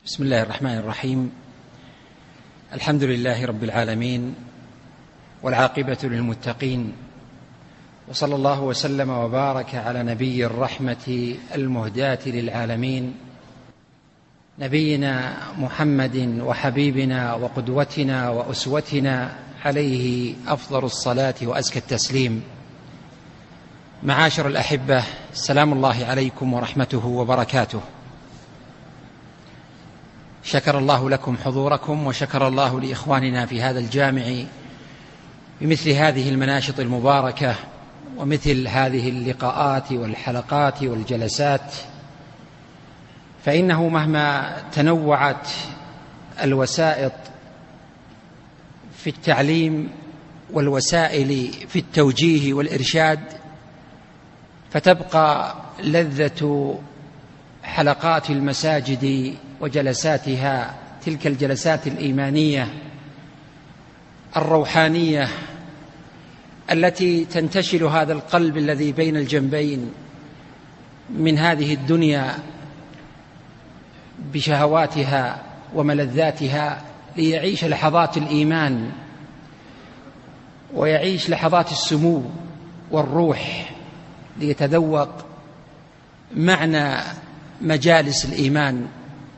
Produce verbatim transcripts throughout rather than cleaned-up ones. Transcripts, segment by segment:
بسم الله الرحمن الرحيم. الحمد لله رب العالمين، والعاقبة للمتقين، وصلى الله وسلم وبارك على نبي الرحمة المهداة للعالمين، نبينا محمد وحبيبنا وقدوتنا وأسوتنا، عليه أفضل الصلاة وأزكى التسليم. معاشر الأحبة، سلام الله عليكم ورحمته وبركاته. شكر الله لكم حضوركم، وشكر الله لإخواننا في هذا الجامع بمثل هذه المناشط المباركة ومثل هذه اللقاءات والحلقات والجلسات، فإنه مهما تنوعت الوسائط في التعليم والوسائل في التوجيه والإرشاد، فتبقى لذة حلقات المساجد وجلساتها تلك الجلسات الإيمانية الروحانية التي تنتشل هذا القلب الذي بين الجنبين من هذه الدنيا بشهواتها وملذاتها، ليعيش لحظات الإيمان ويعيش لحظات السمو والروح، ليتذوق معنى مجالس الإيمان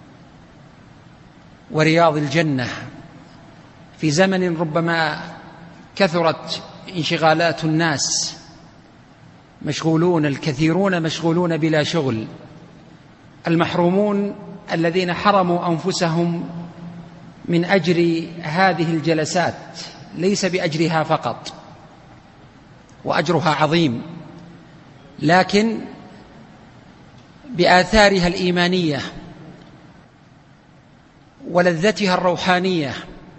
ورياض الجنة في زمن ربما كثرت انشغالات الناس، مشغولون الكثيرون مشغولون بلا شغل، المحرومون الذين حرموا أنفسهم من أجر هذه الجلسات، ليس بأجرها فقط، وأجرها عظيم، لكن بآثارها الإيمانية ولذتها الروحانية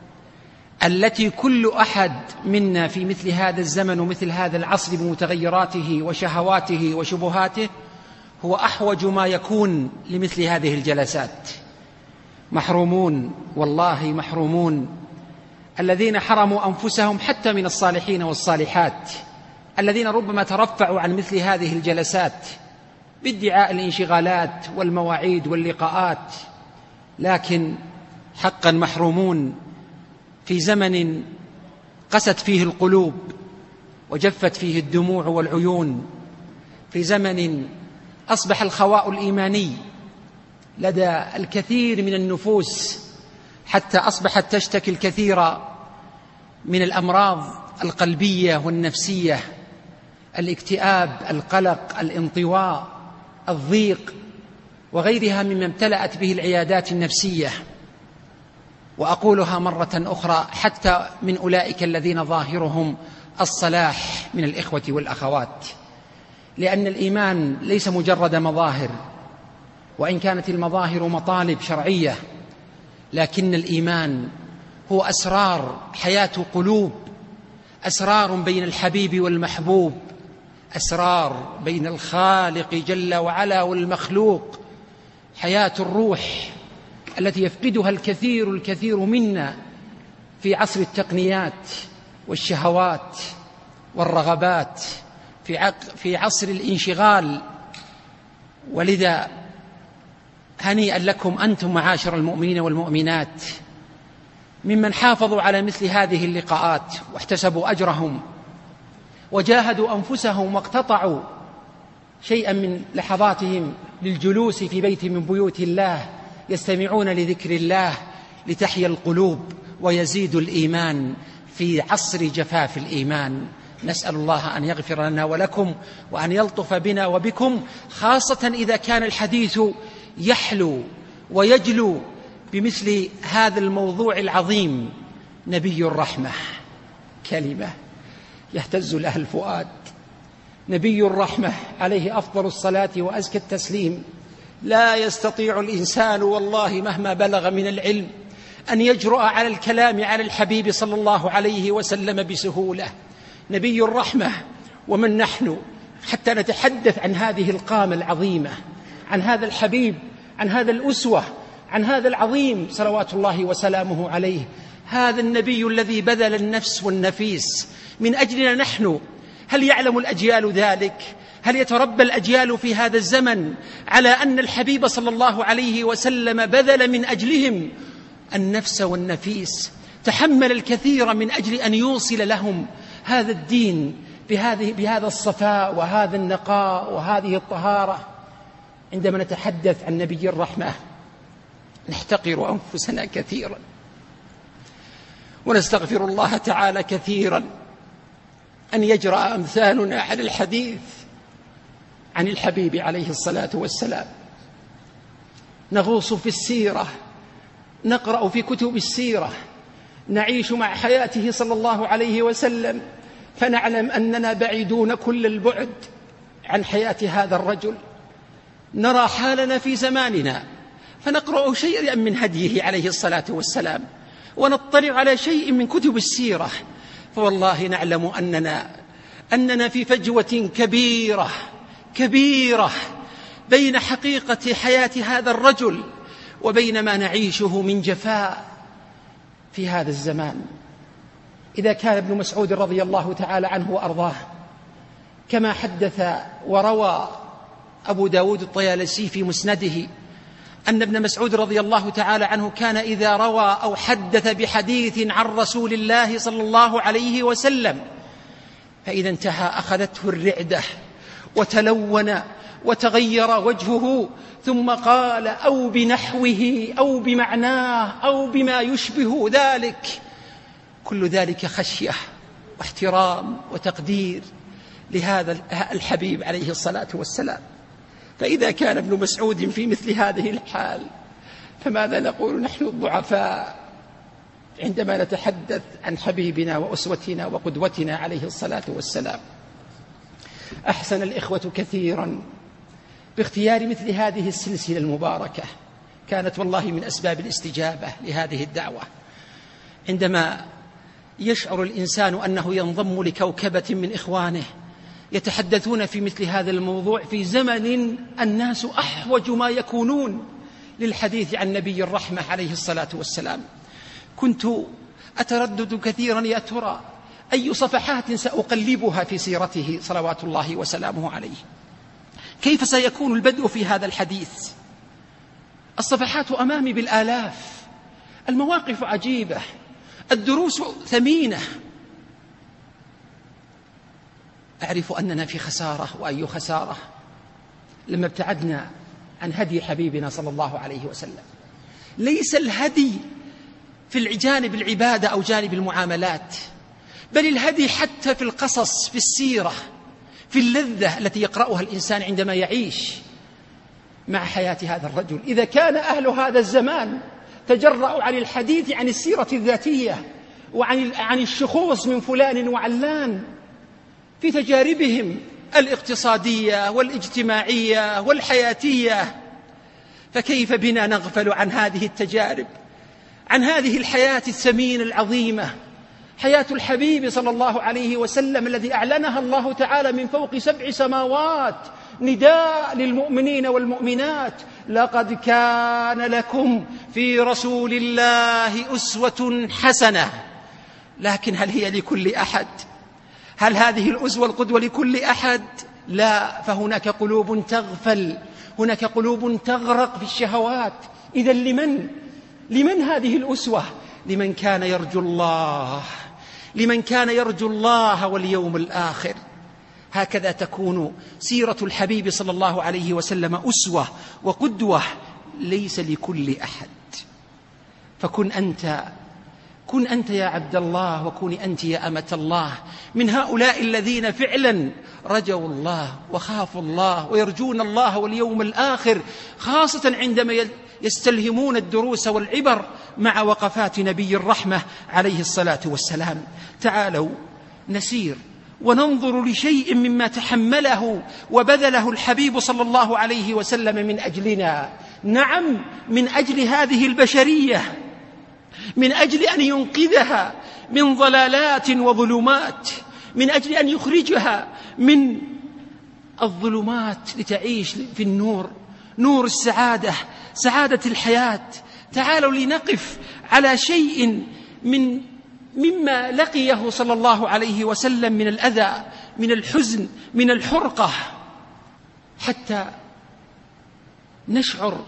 التي كل أحد منا في مثل هذا الزمن ومثل هذا العصر بمتغيراته وشهواته وشبهاته هو أحوج ما يكون لمثل هذه الجلسات. محرومون، والله محرومون، الذين حرموا أنفسهم حتى من الصالحين والصالحات، الذين ربما ترفعوا عن مثل هذه الجلسات بادعاء الانشغالات والمواعيد واللقاءات، لكن حقا محرومون في زمن قست فيه القلوب وجفت فيه الدموع والعيون، في زمن أصبح الخواء الإيماني لدى الكثير من النفوس، حتى أصبحت تشتكي الكثير من الأمراض القلبية والنفسية، الاكتئاب، القلق، الانطواء، الضيق، وغيرها مما امتلأت به العيادات النفسية. وأقولها مرة أخرى، حتى من أولئك الذين ظاهرهم الصلاح من الإخوة والأخوات، لأن الإيمان ليس مجرد مظاهر، وإن كانت المظاهر مطالب شرعية، لكن الإيمان هو أسرار حياة قلوب، أسرار بين الحبيب والمحبوب، أسرار بين الخالق جل وعلا والمخلوق، حياة الروح التي يفقدها الكثير الكثير منا في عصر التقنيات والشهوات والرغبات، في في عصر الانشغال. ولذا هنيئا لكم أنتم معاشر المؤمنين والمؤمنات ممن حافظوا على مثل هذه اللقاءات واحتسبوا أجرهم وجاهدوا أنفسهم واقتطعوا شيئا من لحظاتهم للجلوس في بيت من بيوت الله يستمعون لذكر الله لتحيا القلوب ويزيد الإيمان في عصر جفاف الإيمان. نسأل الله أن يغفر لنا ولكم، وأن يلطف بنا وبكم، خاصة إذا كان الحديث يحلو ويجلو بمثل هذا الموضوع العظيم. نبي الرحمة، كلمة يهتز لها الفؤاد. نبي الرحمة عليه أفضل الصلاة وأزكى التسليم. لا يستطيع الإنسان والله مهما بلغ من العلم أن يجرؤ على الكلام على الحبيب صلى الله عليه وسلم بسهولة. نبي الرحمة، ومن نحن حتى نتحدث عن هذه القامة العظيمة، عن هذا الحبيب، عن هذا الأسوة، عن هذا العظيم صلوات الله وسلامه عليه، هذا النبي الذي بذل النفس والنفيس من أجلنا نحن. هل يعلم الأجيال ذلك؟ هل يتربى الأجيال في هذا الزمن على أن الحبيب صلى الله عليه وسلم بذل من أجلهم النفس والنفيس، تحمل الكثير من أجل أن يوصل لهم هذا الدين بهذه بهذا الصفاء وهذا النقاء وهذه الطهارة؟ عندما نتحدث عن نبي الرحمة نحتقر أنفسنا كثيرا ونستغفر الله تعالى كثيرا أن يجرأ أمثالنا على الحديث عن الحبيب عليه الصلاة والسلام. نغوص في السيرة، نقرأ في كتب السيرة، نعيش مع حياته صلى الله عليه وسلم، فنعلم أننا بعيدون كل البعد عن حياة هذا الرجل. نرى حالنا في زماننا فنقرأ شيئا من هديه عليه الصلاة والسلام، ونطلع على شيء من كتب السيرة، فوالله نعلم أننا أننا في فجوة كبيرة كبيرة بين حقيقة حياة هذا الرجل وبين ما نعيشه من جفاء في هذا الزمان. إذا كان ابن مسعود رضي الله تعالى عنه وأرضاه كما حدث وروى أبو داود الطيالسي في مسنده أن ابن مسعود رضي الله تعالى عنه كان إذا روى أو حدث بحديث عن رسول الله صلى الله عليه وسلم فإذا انتهى أخذته الرعدة وتلون وتغير وجهه، ثم قال أو بنحوه أو بمعناه أو بما يشبه ذلك. كل ذلك خشية واحترام وتقدير لهذا الحبيب عليه الصلاة والسلام. فإذا كان ابن مسعود في مثل هذه الحال فماذا نقول نحن الضعفاء عندما نتحدث عن حبيبنا وأسوتنا وقدوتنا عليه الصلاة والسلام؟ أحسن الإخوة كثيرا باختيار مثل هذه السلسلة المباركة، كانت والله من أسباب الاستجابة لهذه الدعوة. عندما يشعر الإنسان أنه ينضم لكوكبة من إخوانه يتحدثون في مثل هذا الموضوع في زمن الناس أحوج ما يكونون للحديث عن نبي الرحمة عليه الصلاة والسلام، كنت أتردد كثيرا يا ترى أي صفحات سأقلبها في سيرته صلوات الله وسلامه عليه، كيف سيكون البدء في هذا الحديث؟ الصفحات أمامي بالآلاف، المواقف عجيبة، الدروس ثمينة. أعرف أننا في خسارة، وأي خسارة لما ابتعدنا عن هدي حبيبنا صلى الله عليه وسلم. ليس الهدي في الجانب العبادة أو جانب المعاملات، بل الهدي حتى في القصص، في السيرة، في اللذة التي يقرأها الإنسان عندما يعيش مع حياة هذا الرجل. إذا كان أهل هذا الزمان تجرأوا عن الحديث عن السيرة الذاتية وعن عن الشخوص من فلان وعلان في تجاربهم الاقتصادية والاجتماعية والحياتية، فكيف بنا نغفل عن هذه التجارب، عن هذه الحياة الثمينة العظيمة، حياة الحبيب صلى الله عليه وسلم الذي أعلنها الله تعالى من فوق سبع سماوات نداء للمؤمنين والمؤمنات: لقد كان لكم في رسول الله أسوة حسنة. لكن هل هي لكل أحد؟ هل هذه الأسوة القدوة لكل أحد؟ لا، فهناك قلوب تغفل، هناك قلوب تغرق في الشهوات. إذن لمن؟ لمن هذه الأسوة؟ لمن كان يرجو الله، لمن كان يرجو الله واليوم الآخر. هكذا تكون سيرة الحبيب صلى الله عليه وسلم أسوة وقدوة ليس لكل أحد. فكن أنت كن أنت يا عبد الله، وكن أنت يا أمة الله من هؤلاء الذين فعلا رجوا الله وخافوا الله ويرجون الله واليوم الآخر، خاصة عندما يستلهمون الدروس والعبر مع وقفات نبي الرحمة عليه الصلاة والسلام. تعالوا نسير وننظر لشيء مما تحمله وبذله الحبيب صلى الله عليه وسلم من أجلنا. نعم، من أجل هذه البشرية، من أجل أن ينقذها من ضلالات وظلمات، من أجل أن يخرجها من الظلمات لتعيش في النور، نور السعادة، سعادة الحياة. تعالوا لنقف على شيء من مما لقيه صلى الله عليه وسلم من الأذى، من الحزن، من الحرقة. حتى نشعر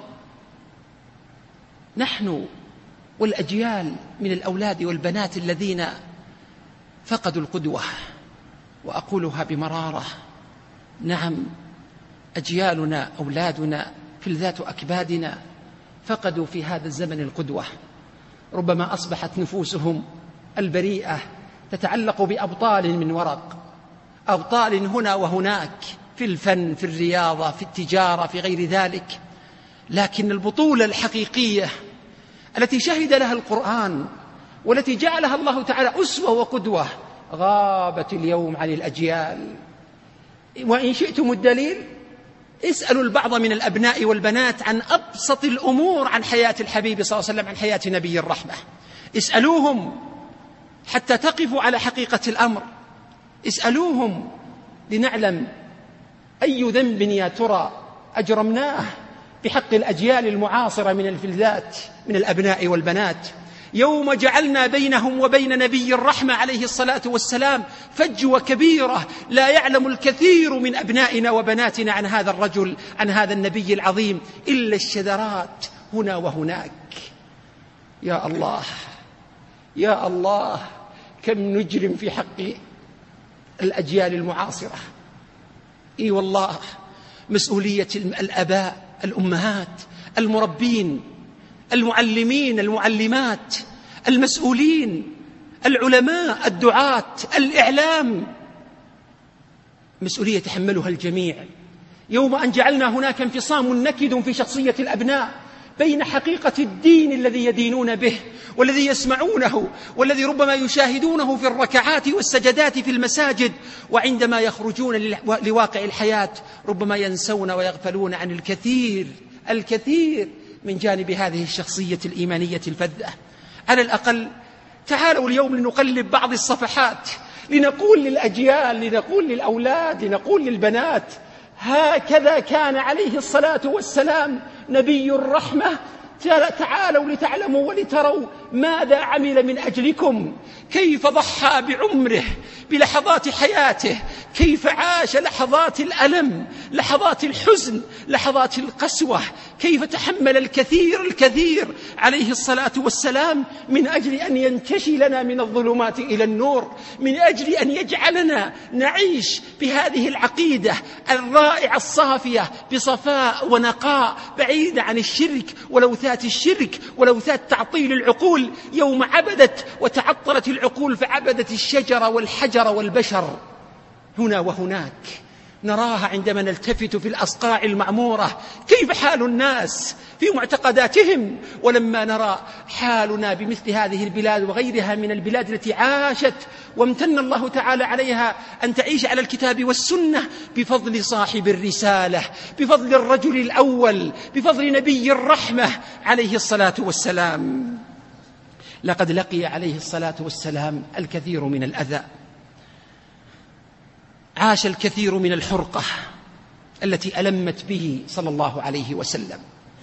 نحن والأجيال من الأولاد والبنات الذين فقدوا القدوة. وأقولها بمرارة، نعم، أجيالنا أولادنا فلذات أكبادنا فقدوا في هذا الزمن القدوة. ربما أصبحت نفوسهم البريئة تتعلق بأبطال من ورق، أبطال هنا وهناك في الفن، في الرياضة، في التجارة، في غير ذلك. لكن البطولة الحقيقية التي شهد لها القرآن والتي جعلها الله تعالى أسوة وقدوة غابت اليوم عن الأجيال. وإن شئتم الدليل، اسألوا البعض من الأبناء والبنات عن أبسط الأمور عن حياة الحبيب صلى الله عليه وسلم، عن حياة نبي الرحمة. اسألوهم حتى تقفوا على حقيقة الأمر، اسألوهم لنعلم أي ذنب يا ترى أجرمناه بحق الأجيال المعاصرة من الفلذات من الأبناء والبنات، يوم جعلنا بينهم وبين نبي الرحمة عليه الصلاة والسلام فجوة كبيرة لا يعلم الكثير من أبنائنا وبناتنا عن هذا الرجل، عن هذا النبي العظيم، إلا الشذرات هنا وهناك. يا الله يا الله، كم نجرم في حق الأجيال المعاصرة. إي والله، مسؤولية الآباء، الأمهات، المربين، المعلمين، المعلمات، المسؤولين، العلماء، الدعاة، الإعلام، مسؤولية يتحملها الجميع. يوم أن جعلنا هناك انفصام نكد في شخصية الأبناء بين حقيقة الدين الذي يدينون به والذي يسمعونه والذي ربما يشاهدونه في الركعات والسجدات في المساجد، وعندما يخرجون لواقع الحياة ربما ينسون ويغفلون عن الكثير الكثير من جانب هذه الشخصية الإيمانية الفذة. على الأقل تعالوا اليوم لنقلب بعض الصفحات، لنقول للأجيال، لنقول للأولاد، لنقول للبنات: هكذا كان عليه الصلاة والسلام نبي الرحمة. تعالوا لتعلموا ولتروا ماذا عمل من أجلكم، كيف ضحى بعمره بلحظات حياته، كيف عاش لحظات الألم، لحظات الحزن، لحظات القسوة، كيف تحمل الكثير الكثير عليه الصلاة والسلام من أجل أن ينتشي لنا من الظلمات إلى النور، من أجل أن يجعلنا نعيش بهذه العقيدة الرائعة الصافية بصفاء ونقاء بعيدة عن الشرك ولوثات الشرك ولوثات تعطيل العقول. يوم عبدت وتعطلت العقول فعبدت الشجر والحجر والبشر هنا وهناك، نراها عندما نلتفت في الأصقاع المعمورة كيف حال الناس في معتقداتهم، ولما نرى حالنا بمثل هذه البلاد وغيرها من البلاد التي عاشت وامتن الله تعالى عليها أن تعيش على الكتاب والسنة بفضل صاحب الرسالة، بفضل الرجل الأول، بفضل نبي الرحمة عليه الصلاة والسلام. لقد لقي عليه الصلاة والسلام الكثير من الأذى، عاش الكثير من الحرقة التي ألمت به صلى الله عليه وسلم،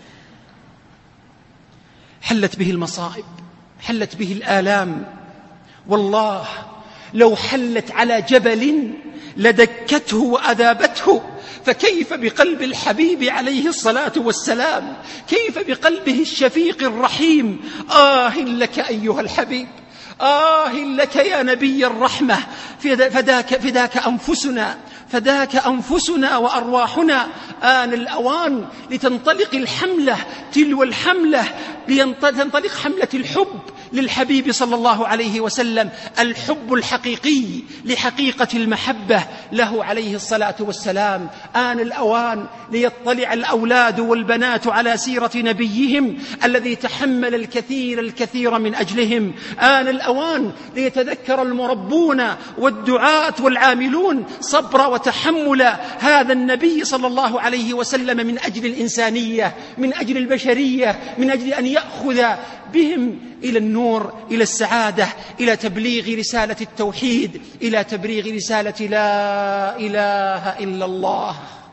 حلت به المصائب، حلت به الآلام. والله لو حلت على جبل لدكته وأذابته، فكيف بقلب الحبيب عليه الصلاة والسلام، كيف بقلبه الشفيق الرحيم. آه لك أيها الحبيب، آه لك يا نبي الرحمة، فداك, فداك أنفسنا فداك أنفسنا وأرواحنا. آن الأوان لتنطلق الحملة تلو الحملة، لتنطلق حملة الحب للحبيب صلى الله عليه وسلم، الحب الحقيقي لحقيقة المحبة له عليه الصلاة والسلام. آن الأوان ليطلع الأولاد والبنات على سيرة نبيهم الذي تحمل الكثير الكثير من أجلهم. آن الأوان ليتذكر المربون والدعاة والعاملون صبر وتحمل هذا النبي صلى الله عليه وسلم من أجل الإنسانية، من أجل البشرية، من أجل أن يأخذ بهم إلى النور، إلى السعادة، إلى تبليغ رسالة التوحيد، إلى تبليغ رسالة لا إله إلا الله.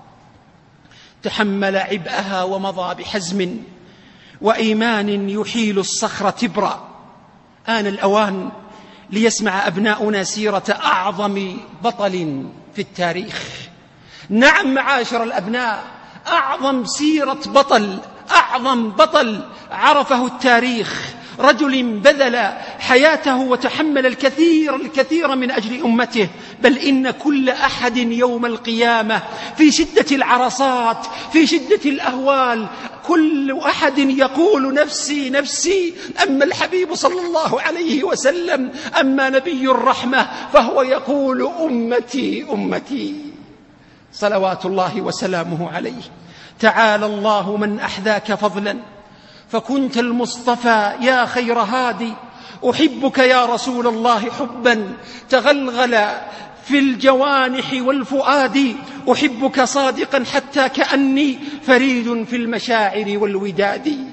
تحمل عبئها ومضى بحزم وإيمان يحيل الصخر تبرا. آن الأوان ليسمع أبناؤنا سيرة أعظم بطل في التاريخ، نعم معاشر الأبناء، أعظم سيرة بطل، أعظم بطل عرفه التاريخ، رجل بذل حياته وتحمل الكثير الكثير من أجل أمته، بل إن كل أحد يوم القيامة في شدة العرصات، في شدة الأهوال، كل أحد يقول نفسي نفسي. أما الحبيب صلى الله عليه وسلم، أما نبي الرحمة، فهو يقول أمتي أمتي صلوات الله وسلامه عليه. تعالى الله من أحذاك فضلا فكنت المصطفى يا خير هادي، أحبك يا رسول الله حبا تغلغل في الجوانح والفؤاد، أحبك صادقا حتى كأني فريد في المشاعر والوداد.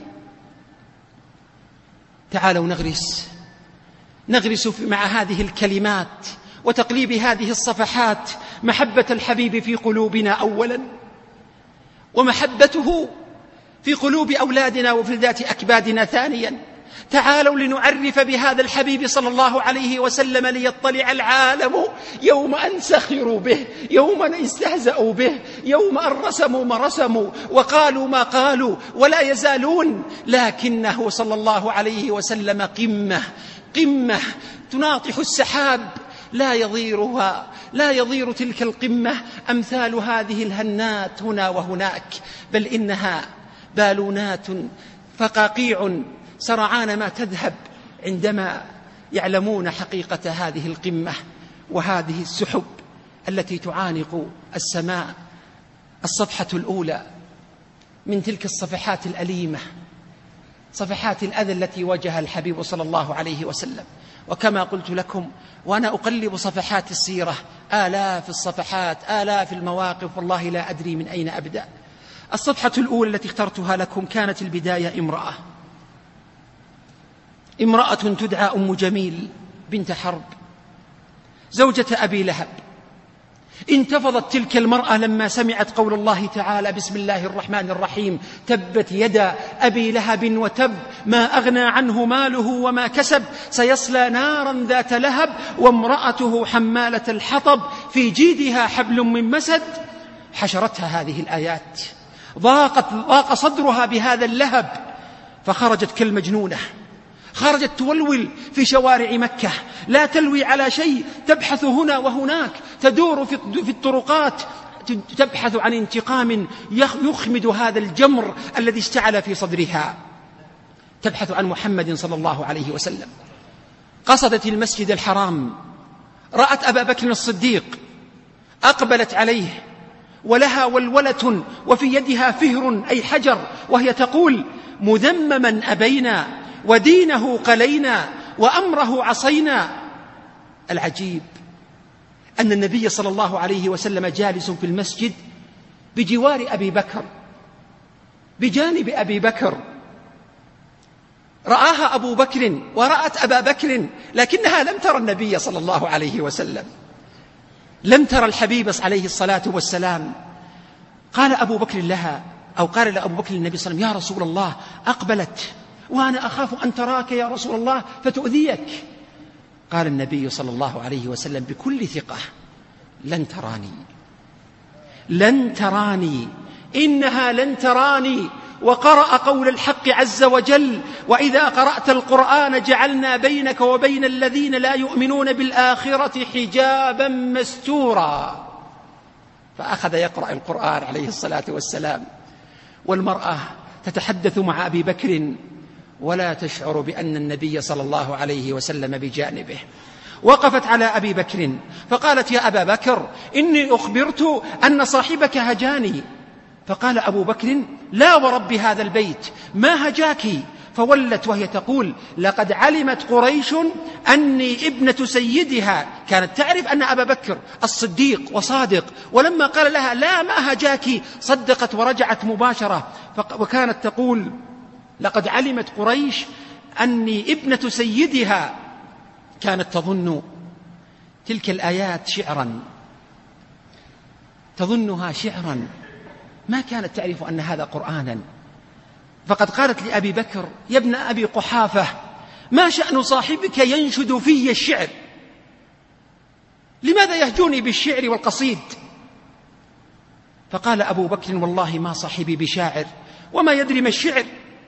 تعالوا نغرس نغرس مع هذه الكلمات وتقليب هذه الصفحات محبة الحبيب في قلوبنا أولا، ومحبته في قلوب أولادنا وفلذات أكبادنا ثانيا. تعالوا لنعرف بهذا الحبيب صلى الله عليه وسلم ليطلع العالم يوم أن سخروا به، يوم أن استهزأوا به، يوم أن رسموا ما رسموا وقالوا ما قالوا ولا يزالون، لكنه صلى الله عليه وسلم قمة قمة تناطح السحاب، لا يضيرها لا يضير تلك القمة أمثال هذه الهنات هنا وهناك، بل إنها بالونات فقاقيع سرعان ما تذهب عندما يعلمون حقيقة هذه القمة وهذه السحب التي تعانق السماء. الصفحة الأولى من تلك الصفحات الأليمة، صفحات الأذى التي واجه الحبيب صلى الله عليه وسلم. وكما قلت لكم وأنا أقلب صفحات السيرة، آلاف الصفحات، آلاف المواقف، والله لا أدري من أين أبدأ. الصفحة الأولى التي اخترتها لكم كانت البداية امرأة امرأة تدعى أم جميل بنت حرب زوجة أبي لهب. انتفضت تلك المرأة لما سمعت قول الله تعالى: بسم الله الرحمن الرحيم: تبت يدا أبي لهب وتب، ما أغنى عنه ماله وما كسب، سيصلى نارا ذات لهب، وامرأته حمالة الحطب، في جيدها حبل من مسد. حشرتها هذه الآيات، ضاقت ضاق صدرها بهذا اللهب، فخرجت كالمجنونة، خرجت تولول في شوارع مكة، لا تلوي على شيء، تبحث هنا وهناك، تدور في الطرقات، تبحث عن انتقام يخمد هذا الجمر الذي اشتعل في صدرها، تبحث عن محمد صلى الله عليه وسلم. قصدت المسجد الحرام، رأت أبا بكر الصديق، أقبلت عليه ولها ولولة وفي يدها فهر أي حجر، وهي تقول: مذمما أبينا ودينه قلينا وأمره عصينا. العجيب أن النبي صلى الله عليه وسلم جالس في المسجد بجوار أبي بكر، بجانب أبي بكر، رآها أبو بكر ورأت أبا بكر، لكنها لم ترى النبي صلى الله عليه وسلم، لم ترى الحبيب عليه الصلاة والسلام. قال أبو بكر لها، أو قال لأبو بكر للنبي صلى الله عليه وسلم: يا رسول الله، أقبلت وأنا أخاف أن تراك يا رسول الله فتؤذيك. قال النبي صلى الله عليه وسلم بكل ثقة: لن تراني لن تراني إنها لن تراني. وقرأ قول الحق عز وجل: وإذا قرأت القرآن جعلنا بينك وبين الذين لا يؤمنون بالآخرة حجابا مستورا. فأخذ يقرأ القرآن عليه الصلاة والسلام، والمرأة تتحدث مع أبي بكر ولا تشعر بأن النبي صلى الله عليه وسلم بجانبه. وقفت على أبي بكر فقالت: يا أبا بكر، إني أخبرت أن صاحبك هجاني. فقال أبو بكر: لا ورب هذا البيت، ما هجاك؟ فولت وهي تقول: لقد علمت قريش أني ابنة سيدها. كانت تعرف أن أبا بكر الصديق وصادق، ولما قال لها لا ما هجاك صدقت ورجعت مباشرة. وكانت تقول: لقد علمت قريش أني ابنة سيدها. كانت تظن تلك الآيات شعرا، تظنها شعرا، ما كانت تعرف أن هذا قرآنا. فقد قالت لأبي بكر: يا ابن أبي قحافة، ما شأن صاحبك ينشد في الشعر؟ لماذا يهجوني بالشعر والقصيد؟ فقال أبو بكر: والله ما صاحبي بشاعر وما يدري ما الشعر.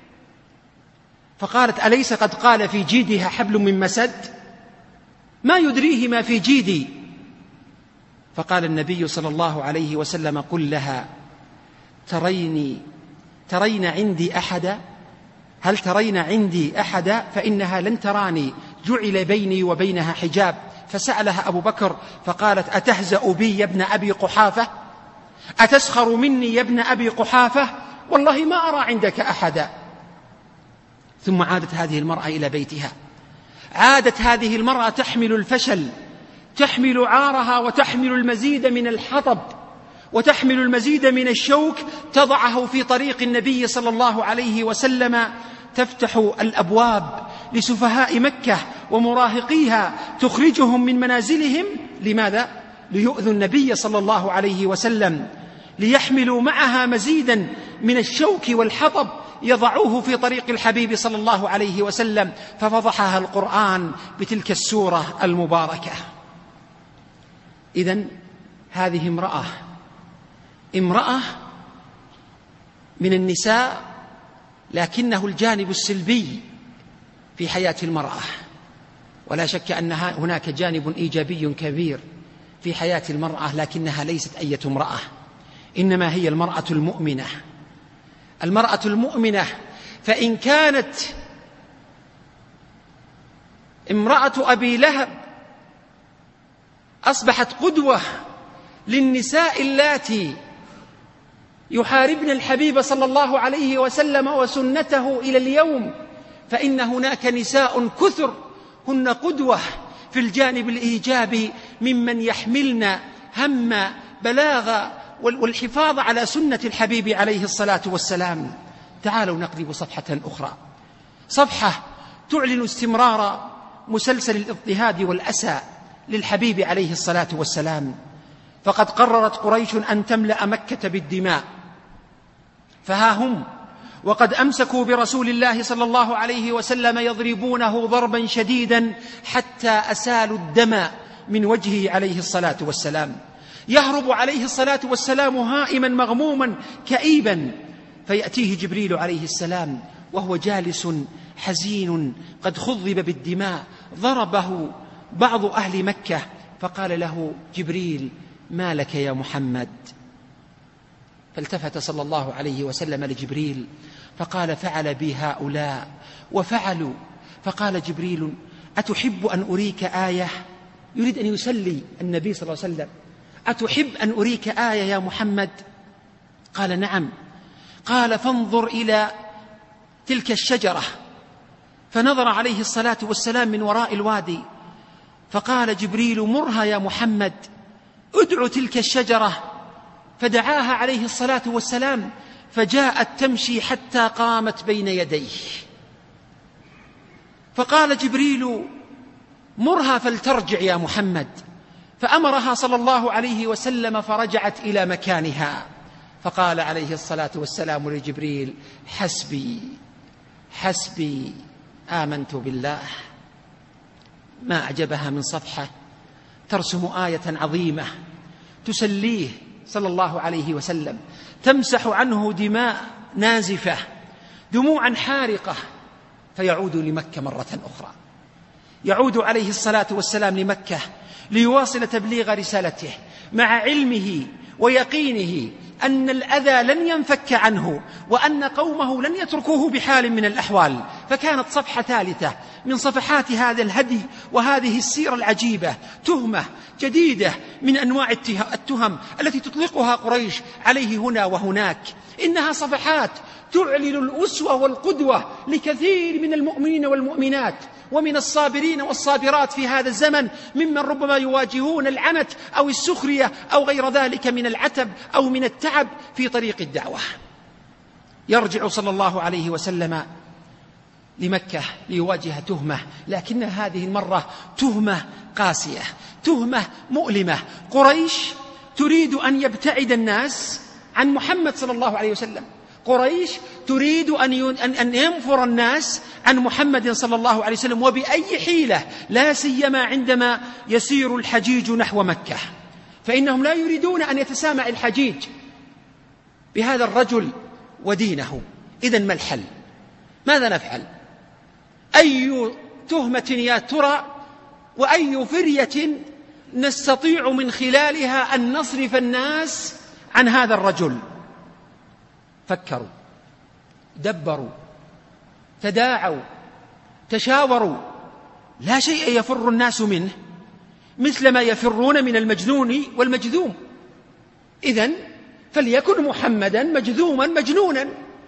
فقالت: أليس قد قال في جيدها حبل من مسد؟ ما يدريه ما في جيدي. فقال النبي صلى الله عليه وسلم: قل لها: تريني ترين عندي أحدا؟ هل ترين عندي أحدا؟ فإنها لن تراني، جعل بيني وبينها حجاب. فسألها أبو بكر فقالت: أتهزأ بي يا ابن أبي قحافة؟ أتسخر مني يا ابن أبي قحافة؟ والله ما أرى عندك أحدا. ثم عادت هذه المرأة إلى بيتها. عادت هذه المرأة تحمل الفشل، تحمل عارها، وتحمل المزيد من الحطب، وتحمل المزيد من الشوك، تضعه في طريق النبي صلى الله عليه وسلم، تفتح الأبواب لسفهاء مكة ومراهقيها، تخرجهم من منازلهم. لماذا؟ ليؤذوا النبي صلى الله عليه وسلم، ليحملوا معها مزيدا من الشوك والحطب، يضعوه في طريق الحبيب صلى الله عليه وسلم. ففضحها القرآن بتلك السورة المباركة. إذن هذه امرأة امرأة من النساء، لكنه الجانب السلبي في حياة المرأة. ولا شك أن هناك جانب إيجابي كبير في حياة المرأة، لكنها ليست أية امرأة، إنما هي المرأة المؤمنة. المرأة المؤمنة، فإن كانت امرأة أبي لهب أصبحت قدوة للنساء اللاتي يحاربن الحبيب صلى الله عليه وسلم وسنته إلى اليوم، فإن هناك نساء كثر هن قدوة في الجانب الإيجابي، ممن يحملن هم بلاغ والحفاظ على سنة الحبيب عليه الصلاة والسلام. تعالوا نقلب صفحة أخرى، صفحة تعلن استمرار مسلسل الاضطهاد والأسى للحبيب عليه الصلاة والسلام. فقد قررت قريش أن تملأ مكة بالدماء، فها هم وقد أمسكوا برسول الله صلى الله عليه وسلم يضربونه ضربا شديدا حتى أسالوا الدم من وجهه عليه الصلاة والسلام. يهرب عليه الصلاة والسلام هائما مغموما كئيبا، فيأتيه جبريل عليه السلام وهو جالس حزين قد خضب بالدماء. ضربه بعض أهل مكة، فقال له جبريل: ما لك يا محمد؟ فالتفت صلى الله عليه وسلم لجبريل فقال: فعل بي هؤلاء وفعلوا. فقال جبريل: أتحب أن أريك آية؟ يريد أن يسلي النبي صلى الله عليه وسلم: أتحب أن أريك آية يا محمد؟ قال: نعم. قال: فانظر إلى تلك الشجرة. فنظر عليه الصلاة والسلام من وراء الوادي، فقال جبريل: مرها يا محمد، ادع تلك الشجرة. فدعاها عليه الصلاة والسلام، فجاءت تمشي حتى قامت بين يديه. فقال جبريل: مرها فلترجع يا محمد. فأمرها صلى الله عليه وسلم فرجعت إلى مكانها. فقال عليه الصلاة والسلام لجبريل: حسبي حسبي، آمنت بالله. ما أعجبها من صفحة ترسم آية عظيمة تسليه صلى الله عليه وسلم، تمسح عنه دماء نازفة، دموعا حارقة، فيعود لمكة مرة أخرى. يعود عليه الصلاة والسلام لمكة ليواصل تبليغ رسالته، مع علمه ويقينه أن الأذى لن ينفك عنه، وأن قومه لن يتركوه بحال من الأحوال. فكانت صفحة ثالثة من صفحات هذا الهدي وهذه السيرة العجيبة، تهمة جديدة من أنواع التهم التي تطلقها قريش عليه هنا وهناك. إنها صفحات تعلن الأسوة والقدوة لكثير من المؤمنين والمؤمنات ومن الصابرين والصابرات في هذا الزمن، ممن ربما يواجهون العنت أو السخرية أو غير ذلك من العتب أو من التعب في طريق الدعوة. يرجع صلى الله عليه وسلم لمكة ليواجه تهمة، لكن هذه المرة تهمة قاسية، تهمة مؤلمة. قريش تريد أن يبتعد الناس عن محمد صلى الله عليه وسلم، قريش تريد أن ينفر الناس عن محمد صلى الله عليه وسلم، وبأي حيلة، لا سيما عندما يسير الحجيج نحو مكة، فإنهم لا يريدون أن يتسامع الحجيج بهذا الرجل ودينه. إذن ما الحل؟ ماذا نفعل؟ أي تهمة يا ترى وأي فرية نستطيع من خلالها أن نصرف الناس عن هذا الرجل؟ فكروا، دبروا، تداعوا، تشاوروا، لا شيء يفر الناس منه مثل ما يفرون من المجنون والمجذوم. إذن فليكن محمدا مجذوما مجنونا،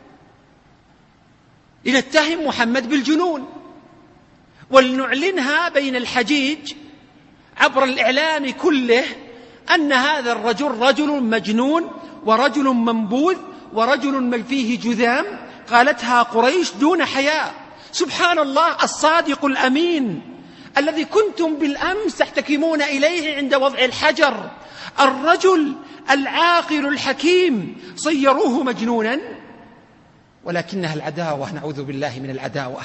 لنتهم محمد بالجنون ولنعلنها بين الحجيج عبر الإعلام كله أن هذا الرجل رجل مجنون ورجل منبوذ ورجل فيه جذام. قالتها قريش دون حياء. سبحان الله، الصادق الأمين الذي كنتم بالأمس تحتكمون إليه عند وضع الحجر، الرجل العاقل الحكيم، صيروه مجنونا. ولكنها العداوة، نعوذ بالله من العداوة.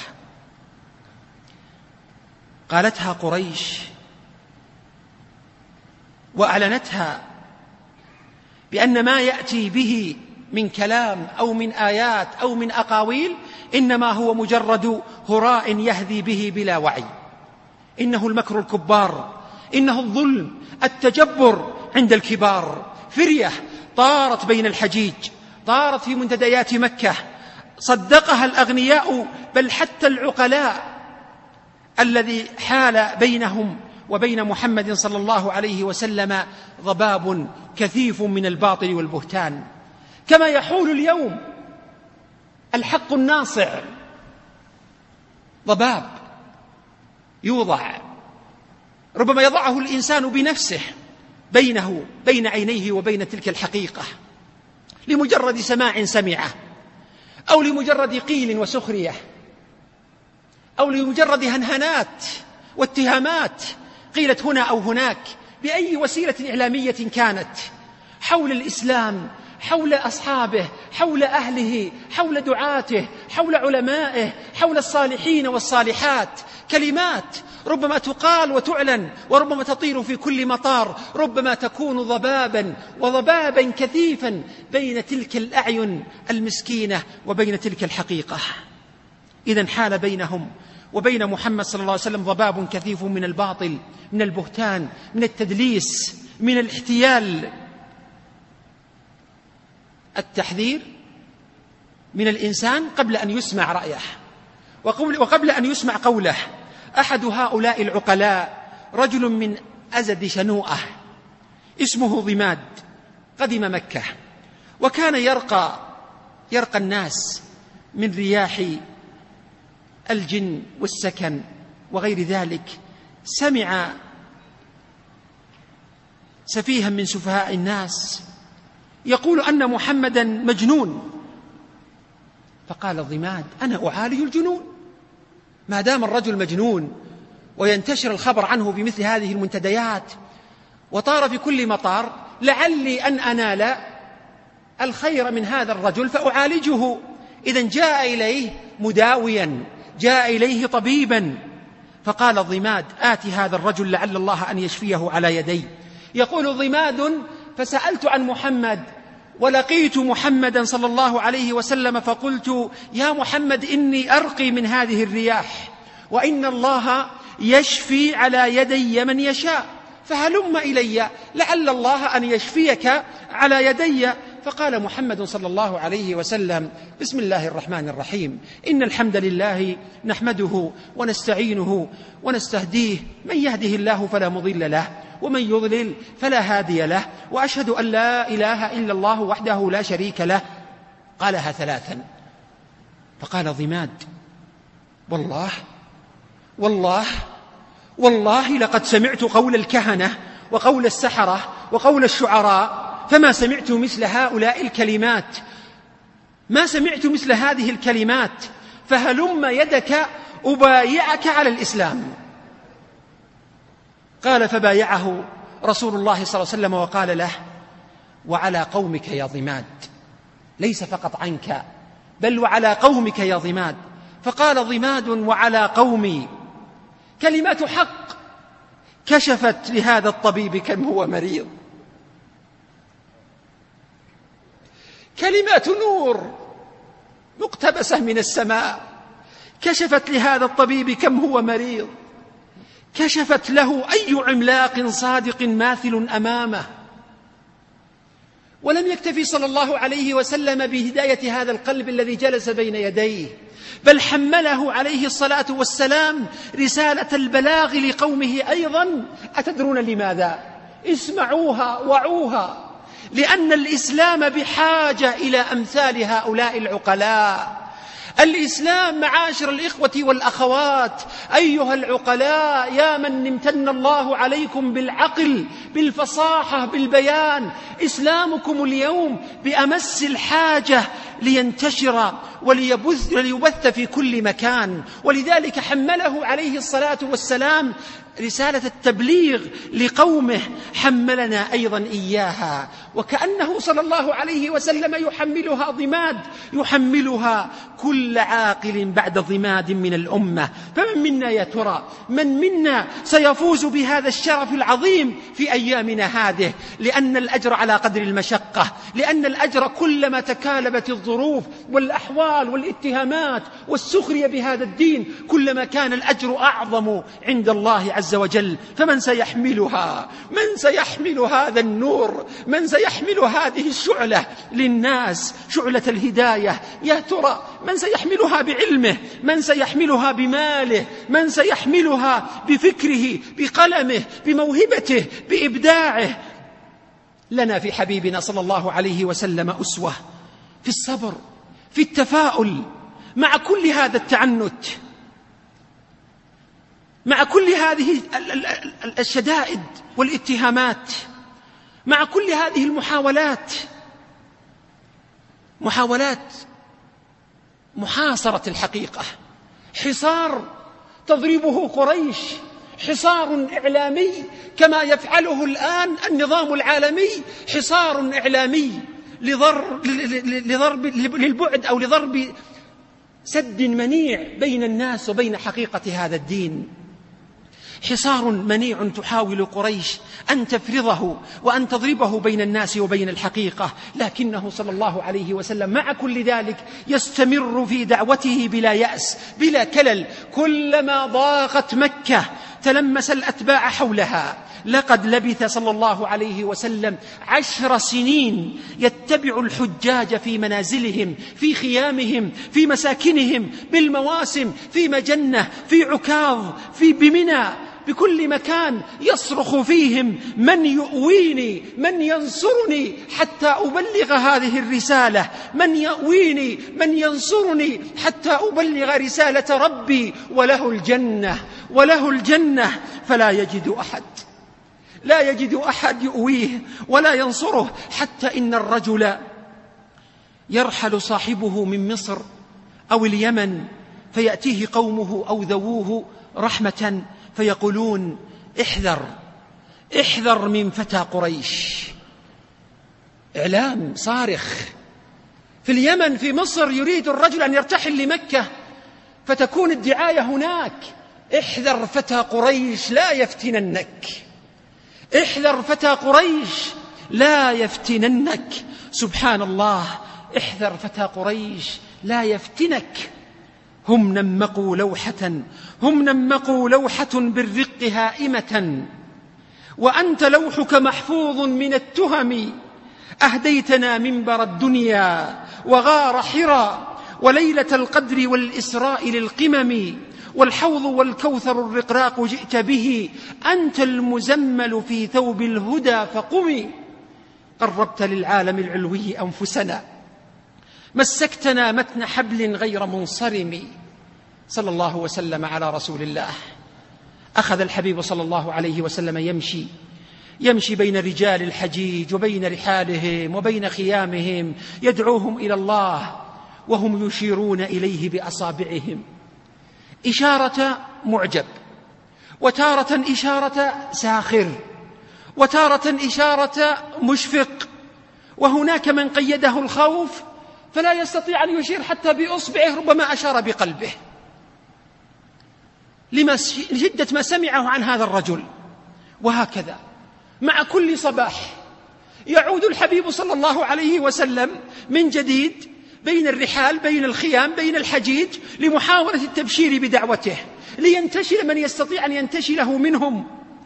قالتها قريش وأعلنتها بأن ما يأتي به من كلام أو من آيات أو من أقاويل إنما هو مجرد هراء يهذي به بلا وعي. إنه المكر الكبار، إنه الظلم، التجبر عند الكبار. فرية طارت بين الحجيج، طارت في منتديات مكة، صدقها الأغنياء بل حتى العقلاء. الذي حال بينهم وبين محمد صلى الله عليه وسلم ضباب كثيف من الباطل والبهتان، كما يحول اليوم الحق الناصع، ضباب يوضع ربما يضعه الإنسان بنفسه بينه بين عينيه وبين تلك الحقيقة، لمجرد سماع سمعه، أو لمجرد قيل وسخرية، أو لمجرد هنهنات واتهامات قيلت هنا أو هناك بأي وسيلة إعلامية كانت حول الإسلام، حول أصحابه، حول أهله، حول دعاته، حول علمائه، حول الصالحين والصالحات. كلمات ربما تقال وتعلن وربما تطير في كل مطار، ربما تكون ضبابا وضبابا كثيفا بين تلك الأعين المسكينة وبين تلك الحقيقة. إذن حال بينهم وبين محمد صلى الله عليه وسلم ضباب كثيف من الباطل، من البهتان، من التدليس، من الاحتيال. التحذير من الإنسان قبل أن يسمع رأيه وقبل أن يسمع قوله. أحد هؤلاء العقلاء رجل من أزد شنوءة اسمه ضماد، قدم مكة وكان يرقى يرقى الناس من رياح الجن والسكن وغير ذلك. سمع سفيها من سفهاء الناس يقول أن محمدا مجنون، فقال ضماد: أنا أعالج الجنون، ما دام الرجل مجنون وينتشر الخبر عنه بمثل هذه المنتديات وطار في كل مطار، لعلي أن أنال الخير من هذا الرجل فأعالجه. إذن جاء إليه مداويا، جاء إليه طبيبا. فقال ضماد: آت هذا الرجل لعل الله أن يشفيه على يدي. يقول ضماد: فسألت عن محمد ولقيت محمدا صلى الله عليه وسلم فقلت: يا محمد، إني أرقي من هذه الرياح وإن الله يشفي على يدي من يشاء، فهلم إلي لعل الله أن يشفيك على يدي. فقال محمد صلى الله عليه وسلم: بسم الله الرحمن الرحيم، إن الحمد لله نحمده ونستعينه ونستهديه، من يهده الله فلا مضل له ومن يضلل فلا هادي له، وأشهد أن لا إله إلا الله وحده لا شريك له. قالها ثلاثا. فقال ضماد: والله والله والله لقد سمعت قول الكهنة وقول السحرة وقول الشعراء، فما سمعت مثل هؤلاء الكلمات، ما سمعت مثل هذه الكلمات، فهلم يدك أبايعك على الإسلام. قال: فبايعه رسول الله صلى الله عليه وسلم وقال له: وعلى قومك يا ضماد، ليس فقط عنك بل وعلى قومك يا ضماد. فقال ضماد: وعلى قومي. كلمات حق كشفت لهذا الطبيب كم هو مريض، كلمات نور مقتبسة من السماء، كشفت لهذا الطبيب كم هو مريض، كشفت له أي عملاق صادق ماثل أمامه. ولم يكتفي صلى الله عليه وسلم بهداية هذا القلب الذي جلس بين يديه، بل حمله عليه الصلاة والسلام رسالة البلاغ لقومه أيضا. أتدرون لماذا؟ اسمعوها وعوها، لأن الإسلام بحاجة إلى أمثال هؤلاء العقلاء. الإسلام معاشر الإخوة والأخوات أيها العقلاء، يا من امتن الله عليكم بالعقل بالفصاحة بالبيان، إسلامكم اليوم بأمس الحاجة لينتشر وليبث, وليبث في كل مكان. ولذلك حمله عليه الصلاة والسلام رسالة التبليغ لقومه، حملنا أيضا إياها، وكأنه صلى الله عليه وسلم يحملها ضماد، يحملها كل عاقل بعد ضماد من الأمة. فمن منا يا ترى من منا سيفوز بهذا الشرف العظيم في أيامنا هذه؟ لأن الأجر على قدر المشقة، لأن الأجر كلما تكالبت الظروف والأحوال والاتهامات والسخرية بهذا الدين كلما كان الأجر أعظم عند الله عز وجل. فمن سيحملها؟ من سيحمل هذا النور؟ من سيحمل هذه الشعلة للناس، شعلة الهداية؟ يا ترى من سيحملها بعلمه؟ من سيحملها بماله؟ من سيحملها بفكره بقلمه بموهبته بإبداعه؟ لنا في حبيبنا صلى الله عليه وسلم أسوة في الصبر، في التفاؤل مع كل هذا التعنت، مع كل هذه الشدائد والاتهامات، مع كل هذه المحاولات، محاولات محاصرة الحقيقة، حصار تضربه قريش، حصار إعلامي كما يفعله الآن النظام العالمي، حصار إعلامي لضرب, لضرب للبعد أو لضرب سد منيع بين الناس وبين حقيقة هذا الدين. حصار منيع تحاول قريش أن تفرضه وأن تضربه بين الناس وبين الحقيقة، لكنه صلى الله عليه وسلم مع كل ذلك يستمر في دعوته بلا يأس بلا كلل. كلما ضاقت مكة تلمس الأتباع حولها. لقد لبث صلى الله عليه وسلم عشر سنين يتبع الحجاج في منازلهم، في خيامهم، في مساكنهم، بالمواسم، في مجنة، في عكاظ، في بمنى، بكل مكان يصرخ فيهم: من يؤويني، من ينصرني حتى أبلغ هذه الرسالة، من يؤويني، من ينصرني حتى أبلغ رسالة ربي، وله الجنة، وله الجنة. فلا يجد أحد، لا يجد أحد يؤويه ولا ينصره، حتى إن الرجل يرحل صاحبه من مصر أو اليمن فيأتيه قومه أو ذووه رحمة فيقولون: احذر احذر من فتى قريش. إعلام صارخ في اليمن، في مصر، يريد الرجل أن يرتحل لمكة فتكون الدعاية هناك: احذر فتى قريش لا يفتننك، احذر فتى قريش لا يفتننك. سبحان الله، احذر فتى قريش لا يفتنك. هم نمقوا لوحة هم نمقوا لوحة بالرق هائمة، وأنت لوحك محفوظ من التهم. أهديتنا منبر الدنيا وغار حرى، وليلة القدر والإسراء للقمم، والحوض والكوثر الرقراق جئت به، أنت المزمل في ثوب الهدى فقم. قربت للعالم العلوي أنفسنا، مسكتنا متن حبل غير منصرم. صلى الله وسلم على رسول الله. أخذ الحبيب صلى الله عليه وسلم يمشي يمشي بين رجال الحجيج وبين رحالهم وبين خيامهم، يدعوهم إلى الله وهم يشيرون إليه بأصابعهم، إشارة معجب، وتارة إشارة ساخر، وتارة إشارة مشفق. وهناك من قيده الخوف فلا يستطيع أن يشير حتى بإصبعه، ربما أشار بقلبه لشدة ما سمعه عن هذا الرجل. وهكذا مع كل صباح يعود الحبيب صلى الله عليه وسلم من جديد بين الرحال، بين الخيام، بين الحجيج، لمحاولة التبشير بدعوته، لينتشل من يستطيع أن ينتشله منهم.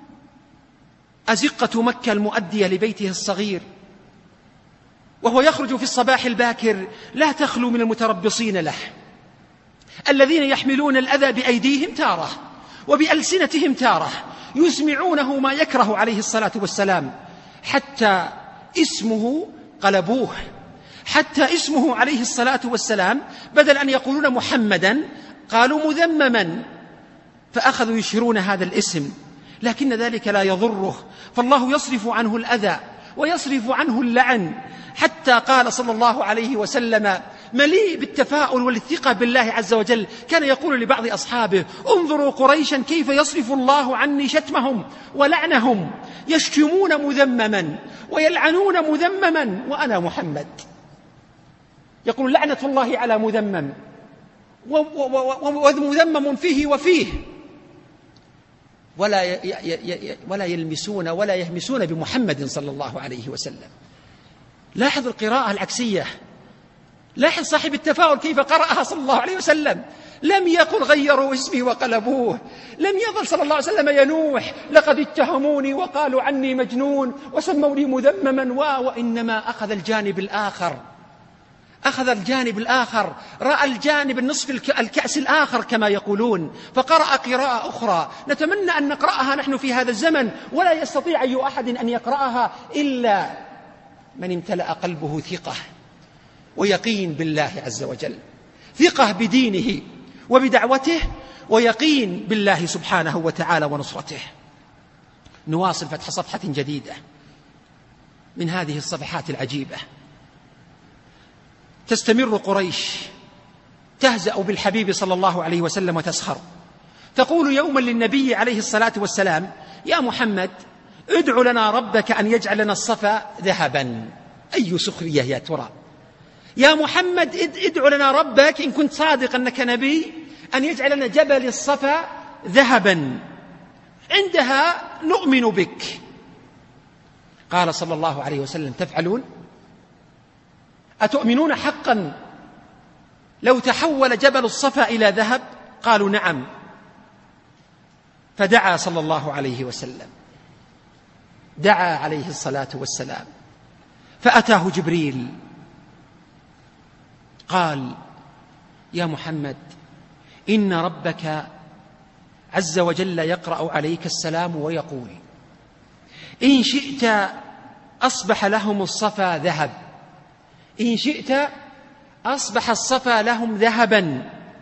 أزقة مكة المؤدية لبيته الصغير وهو يخرج في الصباح الباكر لا تخلو من المتربصين له، الذين يحملون الأذى بأيديهم تارة وبألسنتهم تارة، يسمعونه ما يكره عليه الصلاة والسلام، حتى اسمه قلبوه، حتى اسمه عليه الصلاة والسلام بدل أن يقولون محمدا قالوا مذمما، فأخذوا يشهرون هذا الاسم، لكن ذلك لا يضره، فالله يصرف عنه الأذى ويصرف عنه اللعن، حتى قال صلى الله عليه وسلم مليء بالتفاؤل والثقة بالله عز وجل، كان يقول لبعض أصحابه انظروا قريشا كيف يصرف الله عني شتمهم ولعنهم، يشتمون مذمما ويلعنون مذمما وأنا محمد. يقول لعنة الله على مذمم ومذمم فيه وفيه، ولا ولا يلمسون ولا يهمسون بمحمد صلى الله عليه وسلم. لاحظ القراءة العكسية، لاحظ صاحب التفاؤل كيف قرأها صلى الله عليه وسلم، لم يقل غيروا اسمي وقلبوه، لم يظل صلى الله عليه وسلم ينوح لقد اتهموني وقالوا عني مجنون وسموني مذمما، وإنما أخذ الجانب الآخر، أخذ الجانب الآخر، رأى الجانب النصف الكأس الآخر كما يقولون، فقرأ قراءة أخرى نتمنى أن نقرأها نحن في هذا الزمن، ولا يستطيع أي أحد أن يقرأها إلا من امتلأ قلبه ثقة ويقين بالله عز وجل، ثقة بدينه وبدعوته ويقين بالله سبحانه وتعالى ونصرته. نواصل فتح صفحة جديدة من هذه الصفحات العجيبة. تستمر قريش تهزأ بالحبيب صلى الله عليه وسلم وتسخر، تقول يوما للنبي عليه الصلاة والسلام يا محمد ادع لنا ربك أن يجعل لنا الصفا ذهبا. أي سخرية يا ترى! يا محمد ادع لنا ربك إن كنت صادق أنك نبي أن يجعل لنا جبل الصفا ذهبا، عندها نؤمن بك. قال صلى الله عليه وسلم تفعلون؟ أتؤمنون حقا لو تحول جبل الصفا إلى ذهب؟ قالوا نعم. فدعا صلى الله عليه وسلم، دعا عليه الصلاة والسلام، فأتاه جبريل قال يا محمد إن ربك عز وجل يقرأ عليك السلام ويقول إن شئت أصبح لهم الصفا ذهب، إن شئت أصبح الصفا لهم ذهبا،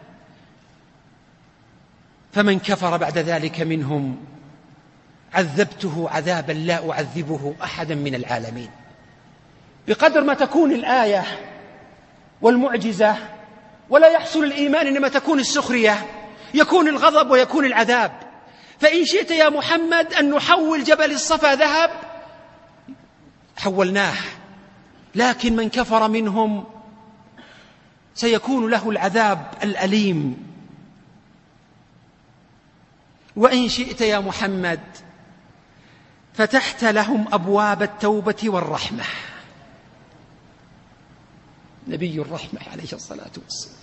فمن كفر بعد ذلك منهم عذبته عذابا لا أعذبه أحدا من العالمين. بقدر ما تكون الآية والمعجزة ولا يحصل الإيمان إنما تكون السخرية، يكون الغضب ويكون العذاب. فإن شئت يا محمد أن نحول جبل الصفا ذهب حولناه، لكن من كفر منهم سيكون له العذاب الأليم. وإن شئت يا محمد فتحت لهم أبواب التوبة والرحمة. نبي الرحمة عليه الصلاة والسلام.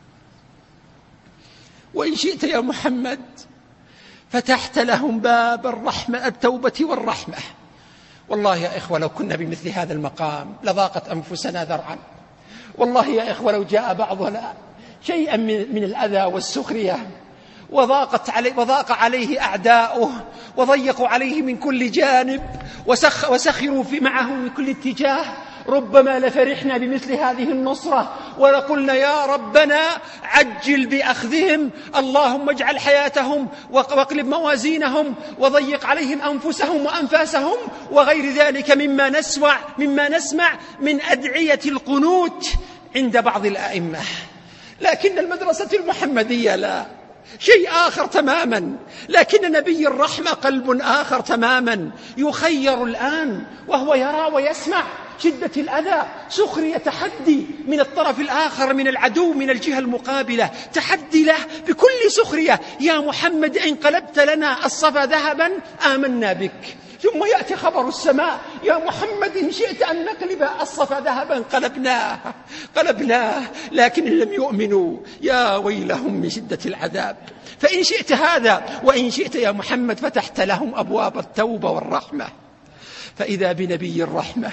وإن شئت يا محمد فتحت لهم باب الرحمة التوبة والرحمة. والله يا إخوة لو كنا بمثل هذا المقام لضاقت أنفسنا ذرعا. والله يا إخوة لو جاء بعضنا شيئا من الأذى والسخرية وضاقت عليه وضاق عليه أعداؤه وضيقوا عليه من كل جانب وسخ وسخروا في معه من كل اتجاه، ربما لفرحنا بمثل هذه النصرة ولقلنا يا ربنا عجل بأخذهم، اللهم اجعل حياتهم واقلب موازينهم وضيق عليهم أنفسهم وأنفاسهم، وغير ذلك مما نسمع مما نسمع من أدعية القنوت عند بعض الأئمة. لكن المدرسة المحمدية لا، شيء آخر تماما. لكن نبي الرحمة قلب آخر تماما، يخير الآن وهو يرى ويسمع شدة الأذى، سخرية، تحدي من الطرف الآخر من العدو من الجهة المقابلة، تحدي له بكل سخرية. يا محمد إن قلبت لنا الصفا ذهبا آمنا بك، ثم يأتي خبر السماء: يا محمد إن شئت أن نقلب الصفا ذهبا قلبناه قلبناه لكن إن لم يؤمنوا يا ويلهم من شدة العذاب. فإن شئت هذا وإن شئت يا محمد فتحت لهم أبواب التوبة والرحمة. فإذا بنبي الرحمة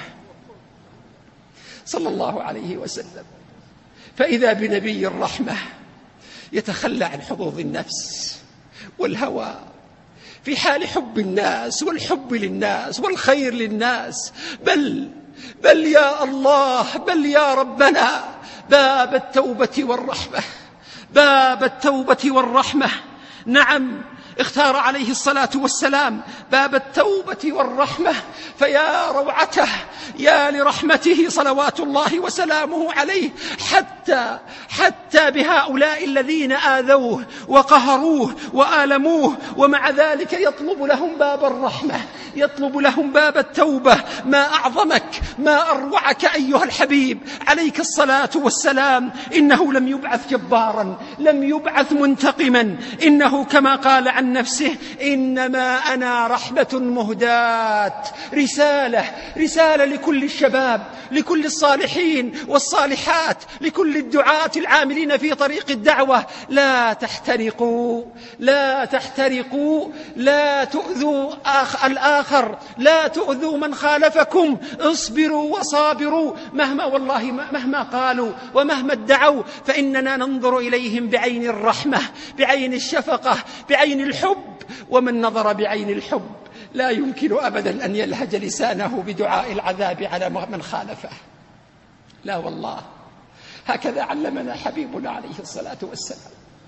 صلى الله عليه وسلم، فإذا بنبي الرحمة يتخلى عن حظوظ النفس والهوى في حال حب الناس والحب للناس والخير للناس، بل بل يا الله، بل يا ربنا، باب التوبة والرحمة، باب التوبة والرحمة. نعم، اختار عليه الصلاة والسلام باب التوبة والرحمة، فيا روعته، يا لرحمته صلوات الله وسلامه عليه، حتى حتى بهؤلاء الذين آذوه وقهروه وآلموه، ومع ذلك يطلب لهم باب الرحمة، يطلب لهم باب التوبة. ما أعظمك، ما أروعك أيها الحبيب عليك الصلاة والسلام. إنه لم يبعث جبارا، لم يبعث منتقما، إنه كما قال عن نفسه: إنما أنا رحمة مهداة. رسالة رسالة لكل الشباب، لكل الصالحين والصالحات، لكل الدعاة العاملين في طريق الدعوة: لا تحترقوا، لا تحترقوا، لا تؤذوا آخ الآخر، لا تؤذوا من خالفكم، اصبروا وصابروا مهما والله مهما قالوا ومهما ادعوا، فإننا ننظر إليهم بعين الرحمة، بعين الشفقة، بعين الحب. ومن نظر بعين الحب لا يمكن أبدا أن يلهج لسانه بدعاء العذاب على من خالفه. لا والله، هكذا علمنا حبيبنا عليه الصلاة والسلام.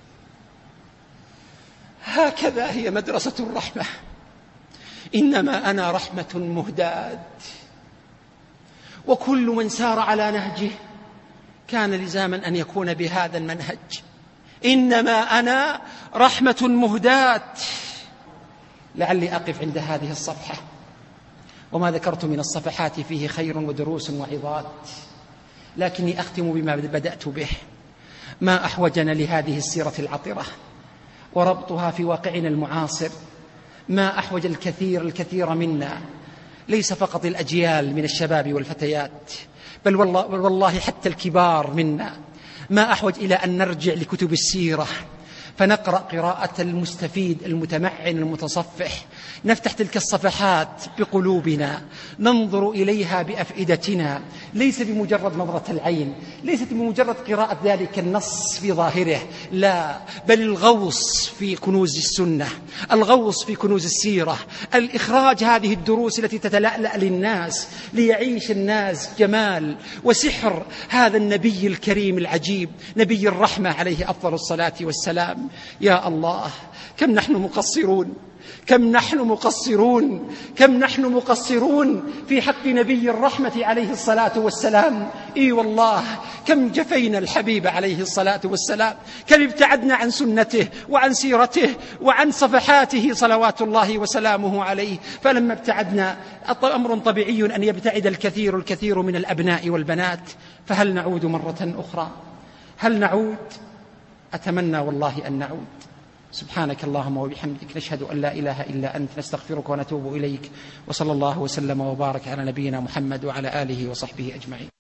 هكذا هي مدرسة الرحمة. إنما أنا رحمة مهداة. وكل من سار على نهجه كان لزاما أن يكون بهذا المنهج: إنما أنا رحمة مهداة. لعلي أقف عند هذه الصفحة، وما ذكرت من الصفحات فيه خير ودروس وعظات، لكني أختم بما بدأت به. ما أحوجنا لهذه السيرة العطرة وربطها في واقعنا المعاصر، ما أحوج الكثير الكثير منا، ليس فقط الأجيال من الشباب والفتيات، بل والله, بل والله حتى الكبار منا، ما أحوج إلى أن نرجع لكتب السيرة فنقرأ قراءة المستفيد المتمعن المتصفح، نفتح تلك الصفحات بقلوبنا، ننظر إليها بأفئدتنا، ليس بمجرد نظرة العين، ليست بمجرد قراءة ذلك النص في ظاهره، لا، بل الغوص في كنوز السنة، الغوص في كنوز السيرة، الإخراج هذه الدروس التي تتلألأ للناس ليعيش الناس جمال وسحر هذا النبي الكريم العجيب، نبي الرحمة عليه أفضل الصلاة والسلام. يا الله، كم نحن مقصرون، كم نحن مقصرون، كم نحن مقصرون في حق نبي الرحمة عليه الصلاة والسلام. إي والله، كم جفينا الحبيب عليه الصلاة والسلام، كم ابتعدنا عن سنته وعن سيرته وعن صفحاته صلوات الله وسلامه عليه. فلما ابتعدنا، أمر طبيعي أن يبتعد الكثير الكثير من الأبناء والبنات، فهل نعود مرة أخرى؟ هل نعود؟ أتمنى والله أن نعود. سبحانك اللهم وبحمدك، نشهد أن لا إله إلا أنت، نستغفرك ونتوب إليك، وصلى الله وسلم وبارك على نبينا محمد وعلى آله وصحبه أجمعين.